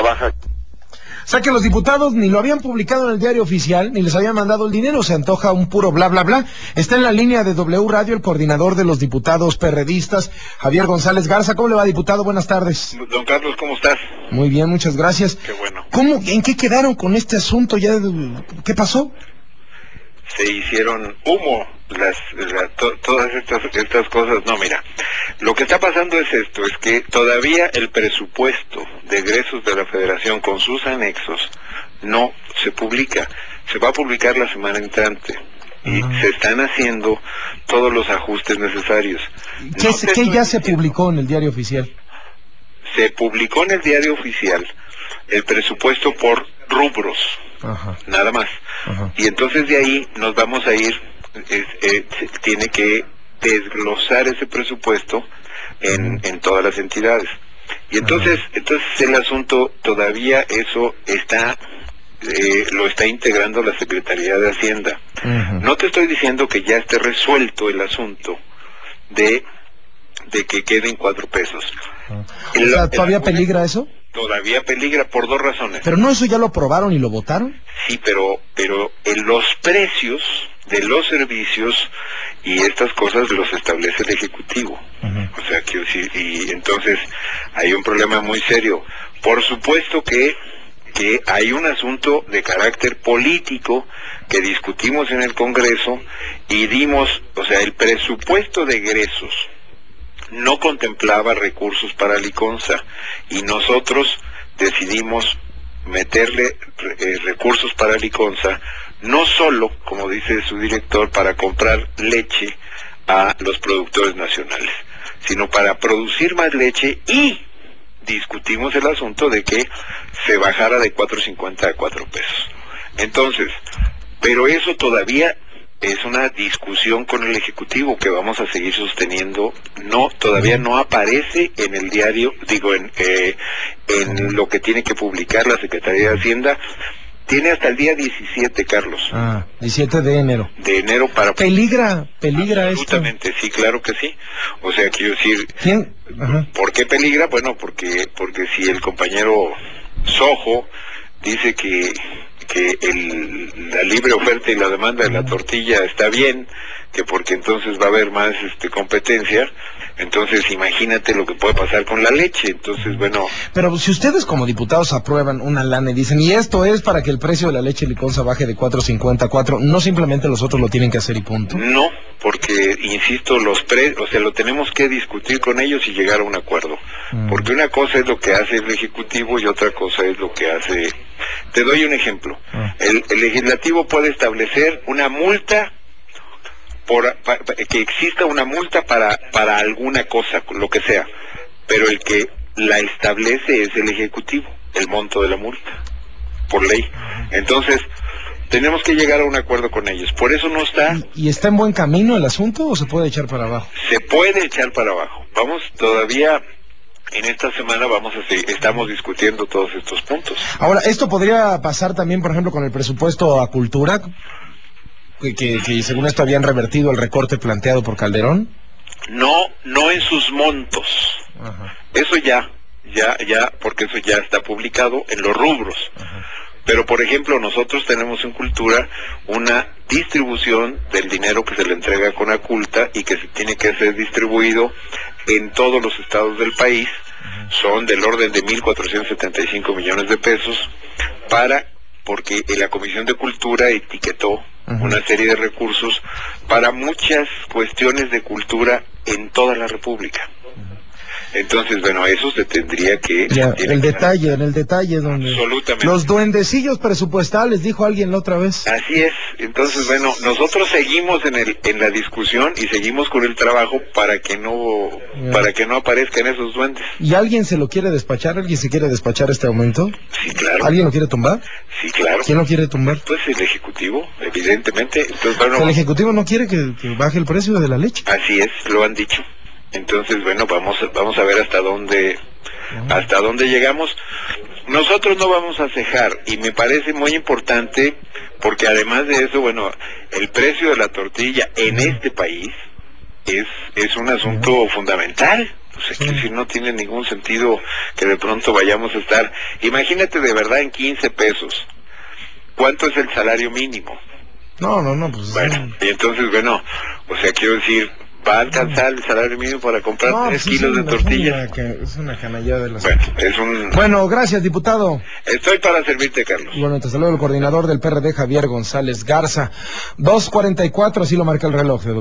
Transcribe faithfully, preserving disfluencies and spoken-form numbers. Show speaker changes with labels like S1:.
S1: baja.
S2: O sea que los diputados ni lo habían publicado en el diario oficial, ni les habían mandado el dinero, se antoja un puro bla bla bla. Está en la línea de W Radio el coordinador de los diputados perredistas, Javier González Garza. ¿Cómo le va, diputado? Buenas tardes.
S1: Don Carlos, ¿cómo estás?
S2: Muy bien, muchas gracias.
S1: Qué bueno.
S2: ¿Cómo, en qué quedaron con este asunto? ¿Ya qué pasó?
S1: Se hicieron humo las, la, to, todas estas estas cosas. No, mira, lo que está pasando es esto, es que todavía el presupuesto de egresos de la Federación con sus anexos no se publica. Se va a publicar la semana entrante y
S2: Ah.
S1: se están haciendo todos los ajustes necesarios.
S2: ¿Qué,
S1: No
S2: se, ¿qué ya se
S1: diciendo,
S2: publicó en el diario oficial?
S1: Se publicó en el diario oficial el presupuesto por rubros.
S2: Ajá.
S1: Nada más.
S2: Ajá.
S1: Y entonces de ahí nos vamos a ir, es, eh, tiene que desglosar ese presupuesto en, uh-huh. en todas las entidades. Y entonces, uh-huh. entonces el asunto todavía eso está, eh, lo está integrando la Secretaría de Hacienda. Uh-huh. No te estoy diciendo que ya esté resuelto el asunto de, de que queden cuatro pesos.
S2: Uh-huh. El, o sea, ¿todavía el, peligra eso?
S1: Todavía peligra por dos razones.
S2: ¿Pero no eso ya lo aprobaron y lo votaron?
S1: Sí, pero pero en los precios de los servicios y estas cosas los establece el Ejecutivo. Uh-huh. O sea, que y entonces hay un problema muy serio. Por supuesto que que hay un asunto de carácter político que discutimos en el Congreso y dimos, o sea, el presupuesto de egresos no contemplaba recursos para Liconza y nosotros decidimos meterle eh, recursos para Liconza, no solo, como dice su director, para comprar leche a los productores nacionales, sino para producir más leche, y discutimos el asunto de que se bajara de cuatro cincuenta a cuatro pesos. Entonces, pero eso todavía es una discusión con el Ejecutivo que vamos a seguir sosteniendo. No, todavía no aparece en el diario, digo, en, eh, en lo que tiene que publicar la Secretaría de Hacienda. Tiene hasta el día diecisiete, Carlos.
S2: Ah, diecisiete de enero.
S1: De enero para...
S2: ¿Peligra, peligra
S1: Absolutamente, esto? Sí, claro que sí. O sea, quiero decir...
S2: ¿Quién? Ajá.
S1: ¿Por qué peligra? Bueno, porque porque si el compañero Sojo dice que que el, la libre oferta y la demanda de la tortilla está bien, que porque entonces va a haber más este competencia, entonces imagínate lo que puede pasar con la leche. Entonces, bueno...
S2: Pero si ustedes como diputados aprueban una lana y dicen, y esto es para que el precio de la leche Liconza baje de cuatro cincuenta a cuatro, ¿no simplemente los otros lo tienen que hacer y punto?
S1: No, porque, insisto, los pre, o sea, lo tenemos que discutir con ellos y llegar a un acuerdo. Mm. Porque una cosa es lo que hace el Ejecutivo y otra cosa es lo que hace... Te doy un ejemplo. Ah. El, el Legislativo puede establecer una multa, por, pa, que exista una multa para, para alguna cosa, lo que sea, pero el que la establece es el Ejecutivo, el monto de la multa, por ley. Entonces, tenemos que llegar a un acuerdo con ellos. Por eso no está...
S2: ¿Y, y está en buen camino el asunto o se puede echar para abajo?
S1: Se puede echar para abajo. Vamos todavía... En esta semana vamos a seguir, estamos discutiendo todos estos puntos.
S2: Ahora, ¿esto podría pasar también, por ejemplo, con el presupuesto a cultura? Que, que, que según esto habían revertido el recorte planteado por Calderón.
S1: No, no en sus montos. Ajá. Eso ya, ya, ya, porque eso ya está publicado en los rubros. Ajá. Pero, por ejemplo, nosotros tenemos en Cultura una distribución del dinero que se le entrega a Conaculta y que se tiene que ser distribuido en todos los estados del país. Uh-huh. Son del orden de mil cuatrocientos setenta y cinco millones de pesos para, porque la Comisión de Cultura etiquetó uh-huh. una serie de recursos para muchas cuestiones de cultura en toda la República. Entonces, bueno, eso se tendría que...
S2: Ya,
S1: se
S2: el
S1: que
S2: detalle, en el detalle donde...
S1: Absolutamente.
S2: Los duendecillos presupuestales, dijo alguien la otra vez.
S1: Así es. Entonces, bueno, nosotros seguimos en el en la discusión y seguimos con el trabajo para que no ya. para que no aparezcan esos duendes.
S2: ¿Y alguien se lo quiere despachar? ¿Alguien se quiere despachar este aumento?
S1: Sí, claro.
S2: ¿Alguien lo quiere tumbar?
S1: Sí, claro.
S2: ¿Quién lo quiere tumbar?
S1: Pues el Ejecutivo, evidentemente. Entonces, bueno,
S2: o sea, el Ejecutivo no quiere que, que baje el precio de la leche.
S1: Así es, lo han dicho. Entonces, bueno, vamos vamos a ver hasta dónde uh-huh. hasta dónde llegamos. Nosotros no vamos a cejar, y me parece muy importante, porque además de eso, bueno, el precio de la tortilla en uh-huh. este país es es un asunto uh-huh. fundamental. Pues aquí sí no tiene ningún sentido que de pronto vayamos a estar, imagínate de verdad en quince pesos, ¿cuánto es el salario mínimo?
S2: No, no, no, pues...
S1: Bueno, y entonces, bueno, o sea, quiero decir, ¿va a alcanzar el salario mínimo para comprar
S2: No,
S1: tres
S2: pues
S1: kilos de
S2: una,
S1: tortillas?
S2: Es una, es una canallada de las...
S1: Bueno, es un...
S2: Bueno, gracias, diputado.
S1: Estoy para servirte, Carlos.
S2: Igualmente, hasta luego, el coordinador del P R D, Javier González Garza. dos cuarenta y cuatro, así lo marca el reloj.